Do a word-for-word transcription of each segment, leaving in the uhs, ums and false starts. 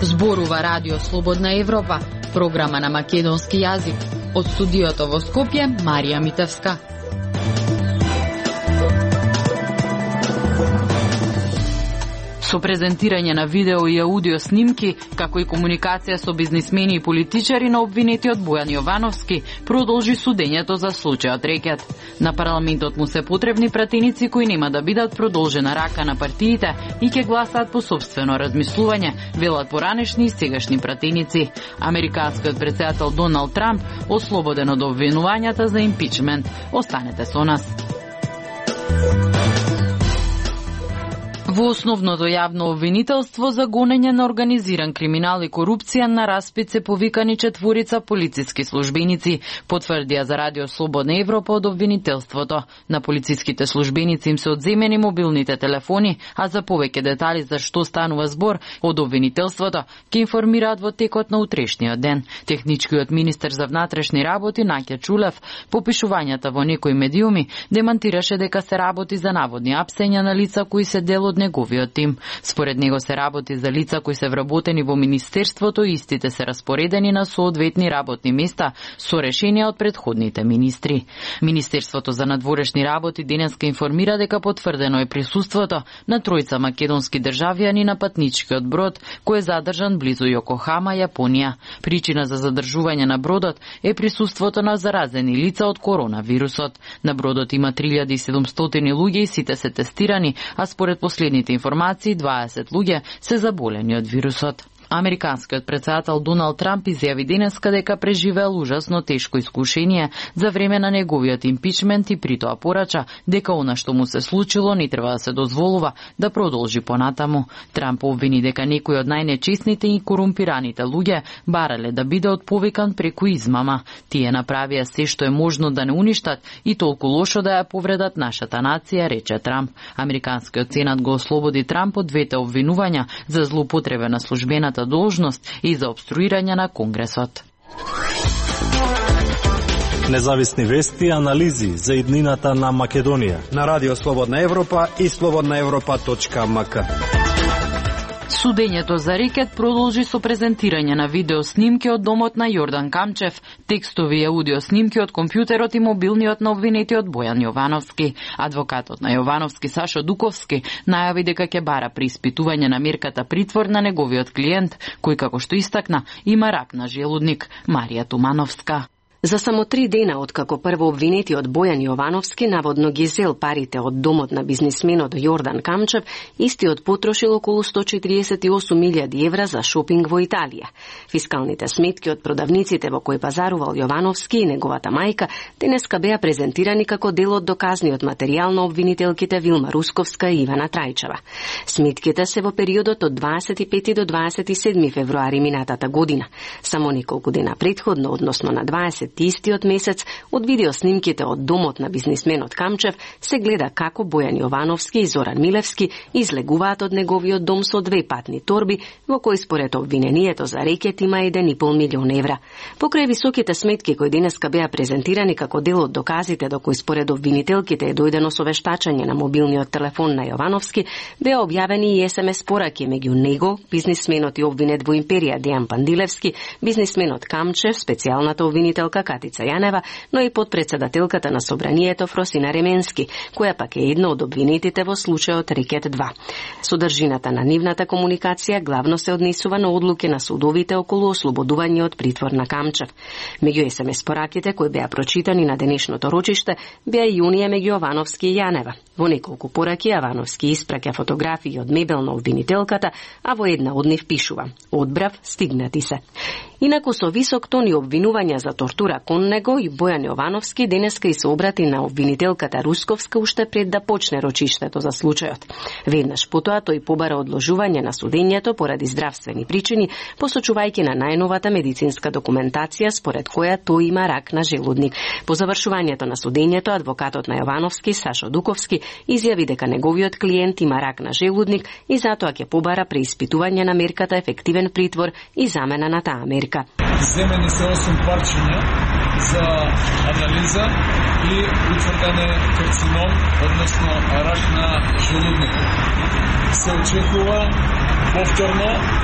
Зборува Радио Слободна Европа, програма на македонски јазик. Од студиото во Скопје, Марија Митевска. Со презентирање на видео и аудио снимки, како и комуникација со бизнисмени и политичари на обвинетиот Бојан Јовановски, продолжи судењето за случајот Рекет. На парламентот му се потребни пратеници кои нема да бидат продолжена рака на партиите и ќе гласаат по собствено размислување, велат поранешни и сегашни пратеници. Американскиот претседател Доналд Трамп ослободен од обвинувањата за импичмент. Останете со нас. Во основното јавно обвинителство за гонење на организиран криминал и корупција на распит се повикани четворица полициски службеници, потврдија за Радио Слободна Европа од обвинителството. На полициските службеници им се одземени мобилните телефони, а за повеќе детали за што станува збор од обвинителството ќе информираат во текот на утрешниот ден. Техничкиот министер за внатрешни работи Наќа Чулев по пишувањата во некои медиуми демантираше дека се работи за наводни апсења на лица кои се дел од неговиот тим. Според него се работи за лица кои се вработени во министерството и истите се распоредени на соодветни работни места со решенија од предходните министри. Министерството за надворешни работи денеска информира дека потврдено е присуството на тројца македонски државјани на патничкиот брод кој е задржан близу Јокохама, Јапонија. Причина за задржување на бродот е присуството на заразени лица од коронавирусот. На бродот има три илјади и седумстотини луѓе и сите се тестирани, а според последните информации дваесет луѓе се заболени од вирусот. Американскиот претседател Доналд Трамп изјави денеска дека преживеал ужасно тешко искушение за време на неговиот импичмент и притоа порача дека она што му се случило не треба да се дозволува да продолжи понатаму. Трамп обвини дека некои од најнечесните и корумпираните луѓе барале да биде отповикан преку измама. Тие направија се што е можно да не уништат и толку лошо да ја повредат нашата нација, рече Трамп. Американскиот сенат го ослободи Трамп од двете обвинувања за злоупотреба на службената должност и за обструирање на Конгресот. Независни вести и анализи за иднината на Македонија на Радио Слободна Европа и слободна европа точка ем ка. Судењето за Рекет продолжи со презентирање на видеоснимки од домот на Јордан Камчев, текстови и аудио снимки од компјутерот и мобилниот на обвинетиот Бојан Јовановски. Адвокатот на Јовановски Сашо Дуковски најави дека ќе бара при испитување на мерката притвор на неговиот клиент, кој како што истакна има рак на желудник. Марија Тумановска. За само три дена откако прво обвинетиот Бојан Јовановски наводно ги зел парите од домот на бизнисменот Јордан Камчев, истиот потрошил околу сто четириесет и осум илјади евра за шопинг во Италија. Фискалните сметки од продавниците во кои пазарувал Јовановски и неговата мајка денеска беа презентирани како дел од доказниот материјал на обвинителките Вилма Русковска и Ивана Трајчева. Сметките се во периодот од дваесет и пети до дваесет и седми февруари минатата година. Само неколку дена претходно, односно на дваесет истиот месец, од видеоснимките од домот на бизнисменот Камчев се гледа како Бојан Јовановски и Зоран Милевски излегуваат од неговиот дом со две патни торби, во кои според обвинението за Рекет има еден и пол милион евра. Покрај високите сметки кои денеска беа презентирани како дел од доказите до кои според обвинителките е дојдено со вештачање на мобилниот телефон на Јовановски, беа објавени и ес ем ес пораки меѓу него, бизнисменот и обвинет во империја Дејан Пандилевски, бизнисменот Камчев, специјалната обвинителка Катица Јанева, но и подпредседателката на собранието Фросина Ременски, која пак е една од обвинетите во случајот Рекет два. Содржината на нивната комуникација главно се однесува на одлуки на судовите околу ослободување од притвор на Камчев. Меѓу ес ем ес пораките кои беа прочитани на денешното рочиште беа и унија меѓу Јовановски и Јанева. Во неколку пораки Јовановски испраќа фотографии од мебел на обвинителката, а во една од нив пишува: "Одбрав, стигнати се." Инаку со висок тон и обвинувања за тортура кон него и Бојан Јовановски денеска и се обрати на обвинителката Русковска уште пред да почне рочиштето за случајот. Веднаш потоа тој побара одложување на судењето поради здравствени причини, посочувајќи на најновата медицинска документација според која тој има рак на желудник. По завршувањето на судењето адвокатот на Јовановски Сашо Дуковски изјави дека неговиот клиент има рак на желудник и затоа ќе побара преиспитување на мерката ефективен притвор и замена на таа мерка. Земени се осум парчиња за анализа и утврден карцином, односно рак на желудникот. Се очекува повторно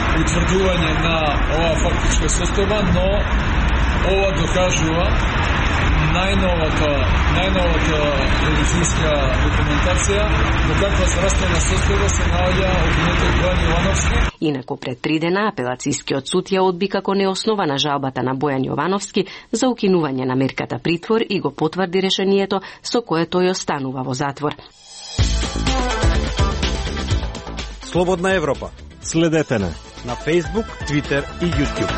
утврдување на оваа фактичка состојба, но ова докажува најновата, најновата медицинска документација до каква здравствена состојба се наоѓа обвинетот Бојан Јовановски. Инаку пред три дена апелацијскиот суд ја одби како неоснована жалбата на Бојан Јовановски за укинување на мерката притвор и го потврди решението со кое тој останува во затвор. Слободна Европа. Следете не на Facebook, Twitter и YouTube.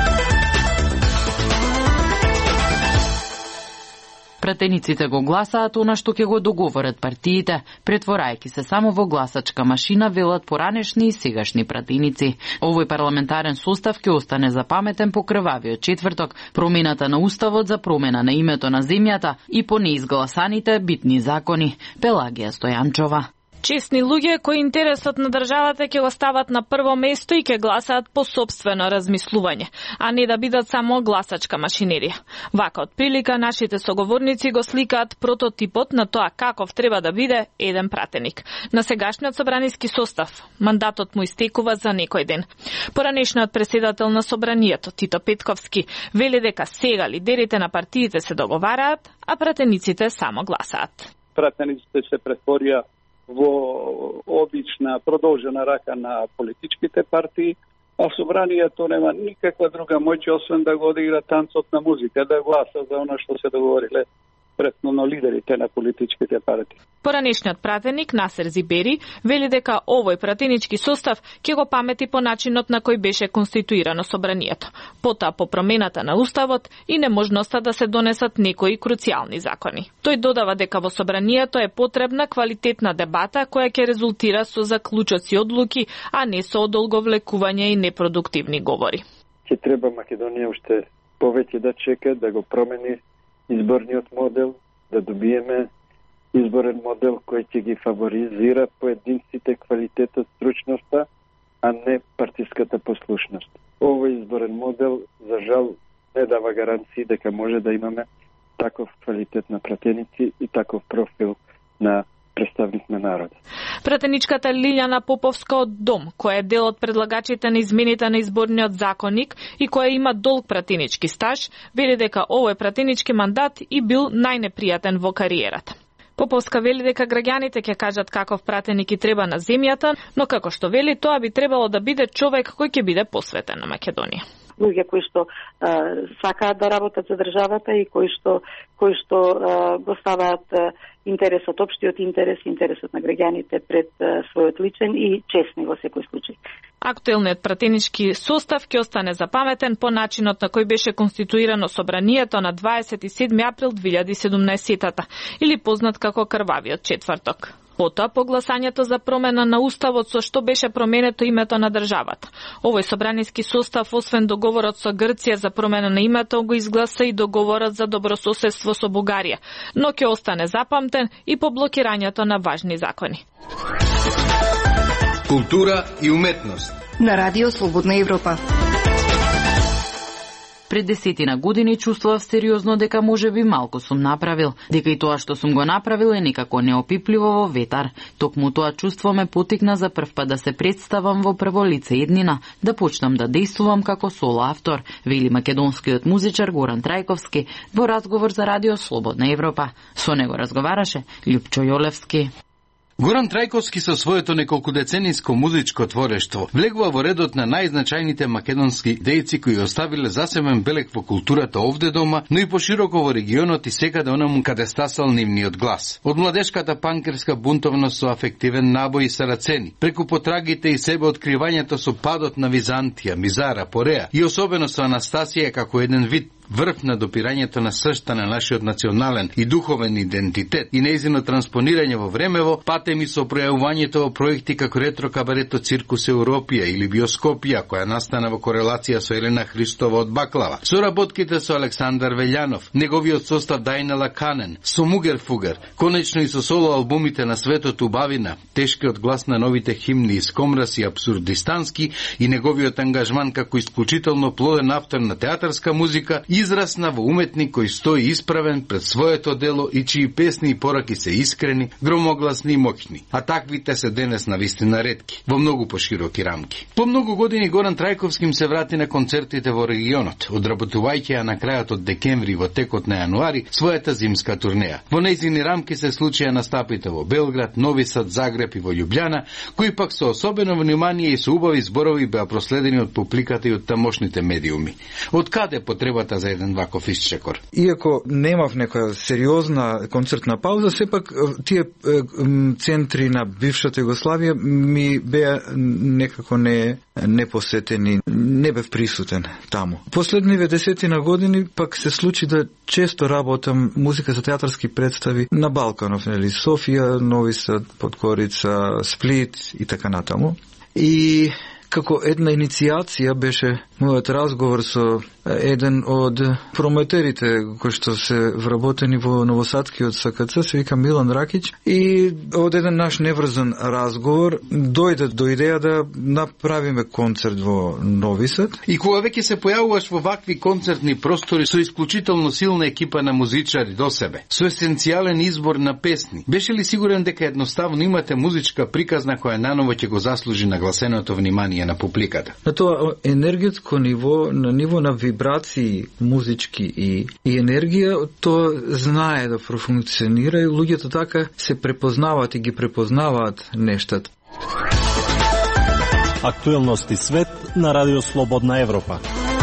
Пратениците го гласаат она што ќе го договорат партиите, претворајќи се само во гласачка машина, велат поранешни и сегашни пратеници. Овој парламентарен состав ќе остане запаметен по крвавиот четврток, промената на уставот за промена на името на земјата и по неизгласаните битни закони. Пелагија Стојанчова. Честни луѓе кои интересот на државата ќе го стават на прво место и ќе гласаат по собствено размислување, а не да бидат само гласачка машинерија. Вака од прилика нашите соговорници го сликаат прототипот на тоа каков треба да биде еден пратеник. На сегашниот собраниски состав мандатот му истекува за некој ден. Поранешниот председател на собранието Тито Петковски вели дека сега лидерите на партиите се договараат, а пратениците само гласаат. Пратениците се претворија во обична продолжена рака на политичките партии, а собранието нема никаква друга моќ освен да го одигра танцот на музика, да гласа за она што се договориле предходно лидерите на политичките партии. Поранешниот пратеник Насер Зибери вели дека овој пратенички состав ќе го памети по начинот на кој беше конституирано собранието, потоа по промената на уставот и неможноста да се донесат некои круцијални закони. Тој додава дека во собранието е потребна квалитетна дебата која ќе резултира со заклучоци одлуки, а не со одолговлекување и непродуктивни говори. Ќе треба Македонија уште повеќе да чека да го промени изборниот модел, да добиеме изборен модел кој ќе ги фаворизира поединците, квалитетот, стручноста, а не партиската послушност. Овој изборен модел, за жал, не дава гаранции дека може да имаме таков квалитет на пратеници и таков профил на представник на народ. Пратеничката Лилјана Поповска од Дом, која е дел од предлагачите на измените на изборниот законник и која има долг пратенички стаж, вели дека овој пратенички мандат и бил најнепријатен во кариерата. Поповска вели дека граѓаните ќе кажат каков пратеник и треба на земјата, но како што вели, тоа би требало да биде човек кој ќе биде посветен на Македонија. Луѓе кои што а, сакаат да работат за државата и кои што кои што а, го ставаат а, интересот, општиот интерес, интересот на граѓаните пред а, својот личен и честни во секој случај. Актуелниот пратенички состав ќе остане запаметен по начинот на кој беше конституирано собранието на дваесет и седми април две илјади и седумнаесетата, или познат како крвавиот четврток. Потоа по гласањето за промена на уставот со што беше променето името на државата. Овој собраниски состав, освен договорот со Грција за промена на името, го изгласа и договорот за добрососедство со Бугарија, но ќе остане запамтен и по блокирањето на важни закони. Култура и уметност на Радио Слободна Европа. Пред десетина години чувствував сериозно дека можеби малку сум направил, дека и тоа што сум го направил е некако неопипливо во ветар. Токму тоа чувство ме потикна за прв пат да се представам во прво лице еднина, да почнам да действувам како соло автор, вели македонскиот музичар Горан Трајковски во разговор за Радио Слободна Европа. Со него разговараше Љупчо Јолевски. Горан Трајковски со своето неколкудецениско музичко творештво влегува во редот на најзначајните македонски дејци кои оставиле засебен белег во културата овде дома, но и пошироко во регионот и секаде онаму каде стасал нивниот глас. Од младешката панкерска бунтовност со афективен набој и сарацени, преку потрагите и себе откривањето со падот на Византија, Мизара, Пореа и особено со Анастасија како еден вид врв на допирањето на сршта на нашиот национален и духовен идентитет и нејзино транспонирање во времево, патеми со пројавувањето во проекти како ретро кабарето Циркус Европија или Биоскопија, која настана во корелација со Елена Христова од Баклава, со работките со Александар Велјанов, неговиот состав Дајнела Канен, со Мугер Фугер, конечно и со соло албумите на Светот Убавина, тешкиот глас на новите химни и скомрас и абсурдистански и неговиот ангажман како исклучително плоден автор на театарска музика и израсна во уметник кој стои исправен пред своето дело и чии песни и пораки се искрени, громогласни и моќни. А таквите се денес на вистина ретки, во многу пошироки рамки. По многу години Горан Трајковски им се врати на концертите во регионот, одработувајќи ја на крајот од декември во текот на јануари својата зимска турнеја. Во нејзини рамки се случија настапите во Белград, Нови Сад, Загреб и во Љубљана, кои пак со особено внимание и со убави зборови беа проследени од публиката и од тамошните медиуми. Од каде потребата за еден ваков исчекор? Иако немав нека сериозна концертна пауза, сепак тие центри на бившата Југославија ми беа некако не непосетени, не бев присутен таму. Последниве десетина години пак се случи да често работам музика за театарски представи на Балканов, нели, Софија, Нови Сад, Подкорица, Сплит и така натаму. И како една иницијација беше мојот разговор со еден од промотерите кои што се вработени во Новосадскиот С К Ц, се вика Милан Ракиќ, и од еден наш неврзан разговор дојде до идеја да направиме концерт во Нови Сад. И кога веќе се појавуваш во вакви концертни простори со исклучително силна екипа на музичари до себе, со есенцијален избор на песни, беше ли сигурен дека едноставно имате музичка приказна која наново ќе го заслужи нагласеното внимание на публиката? На тоа енергетско ниво, на ниво на вибрации музички и, и енергија, тоа знае да профункционира и луѓето така се препознаваат и ги препознаваат нештата. Актуелности свет на Радио Слободна Европа.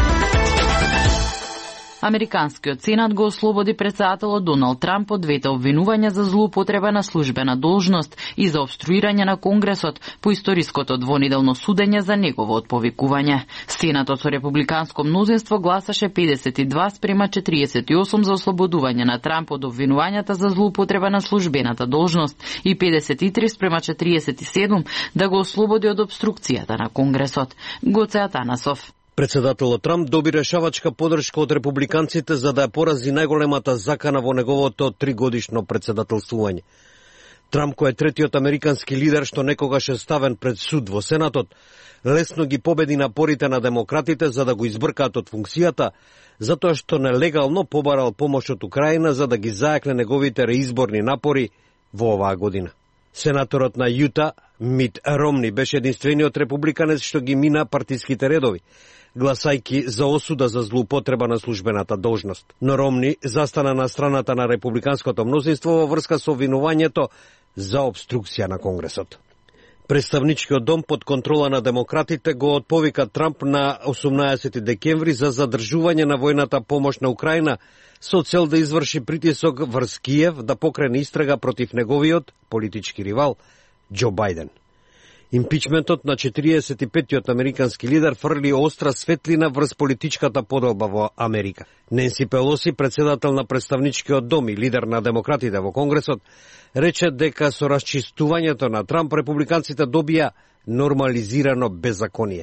Американскиот сенат го ослободи претседателот Доналд Трамп од двете обвинувања за злоупотреба на службена должност и за обструирање на Конгресот по историското двонеделно судење за негово отповикување. Сенатот со републиканско мнозинство гласаше педесет и два спрема четириесет и осум за ослободување на Трамп од обвинувањата за злоупотреба на службената должност и педесет и три спрема четириесет и седум да го ослободи од обструкцијата на Конгресот. Гоце Атанасов. Председателот Трамп доби решавачка поддршка од републиканците за да ја порази најголемата закана во неговото тригодишно председателствување. Трамп, кој е третиот американски лидер што некогаш е ставен пред суд во Сенатот, лесно ги победи напорите на демократите за да го избркаат од функцијата, затоа што нелегално побарал помош од Украина за да ги зајакне неговите реизборни напори во оваа година. Сенаторот на Јута, Мит Ромни, беше единствениот републиканец што ги мина партиските редови, гласајки за осуда за злоупотреба на службената должност. Но Ромни застана на страната на републиканското мнозинство во врска со обвинувањето за обструкција на Конгресот. Представничкиот дом под контрола на демократите го отповика Трамп на осумнаесети декември за задржување на војната помош на Украина со цел да изврши притисок врз Киев да покрене истрага против неговиот политички ривал Џо Бајден. Импичментот на четириесет и петтиот американски лидер фрли остра светлина врз политичката поделба во Америка. Ненси Пелоси, председател на представничкиот дом и лидер на демократите во Конгресот, рече дека со расчистувањето на Трамп републиканците добија нормализирано беззаконие.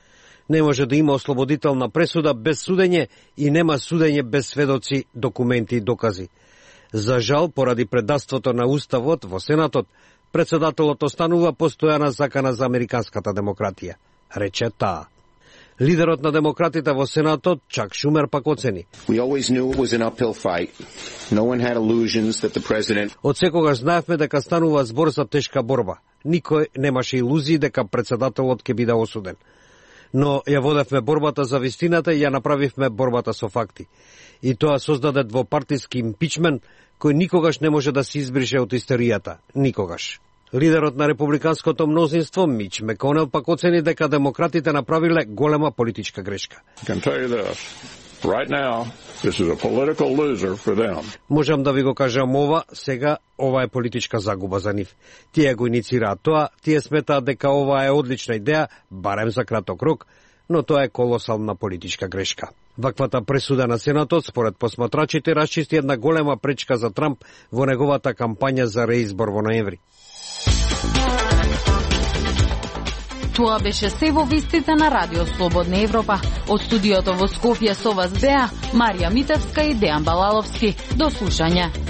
Не може да има ослободителна пресуда без судење и нема судење без сведоци, документи и докази. За жал, поради предавството на Уставот во Сенатот, председателот останува постојана закана за американската демократија, рече таа. Лидерот на демократите во Сенатот, Чак Шумер, пак оцени. Од секогаш знаевме дека станува збор за тешка борба. Никој немаше илузии дека председателот ќе биде осуден. Но ја водевме борбата за вистината и ја направивме борбата со факти. И тоа создаде двопартиски импичмент кој никогаш не може да се избрише од историјата. Никогаш. Лидерот на републиканското мнозинство, Мич Меконел, пак оцени дека демократите направиле голема политичка грешка. Right now, this is a political loser for them. Можам да ви го кажам ова, сега ова е политичка загуба за нив. Тие го иницираат тоа, тие сметаат дека ова е одлична идеја, барем за краток рок, но тоа е колосална политичка грешка. Ваквата пресуда на Сенатот, според посматрачите, расчисти една голема пречка за Трамп во неговата кампања за реизбор во ноември. Тоа беше се во вестите на Радио Слободна Европа. Од студиото во Скопје со вас беа Марија Митевска и Дејан Балаловски. До слушање.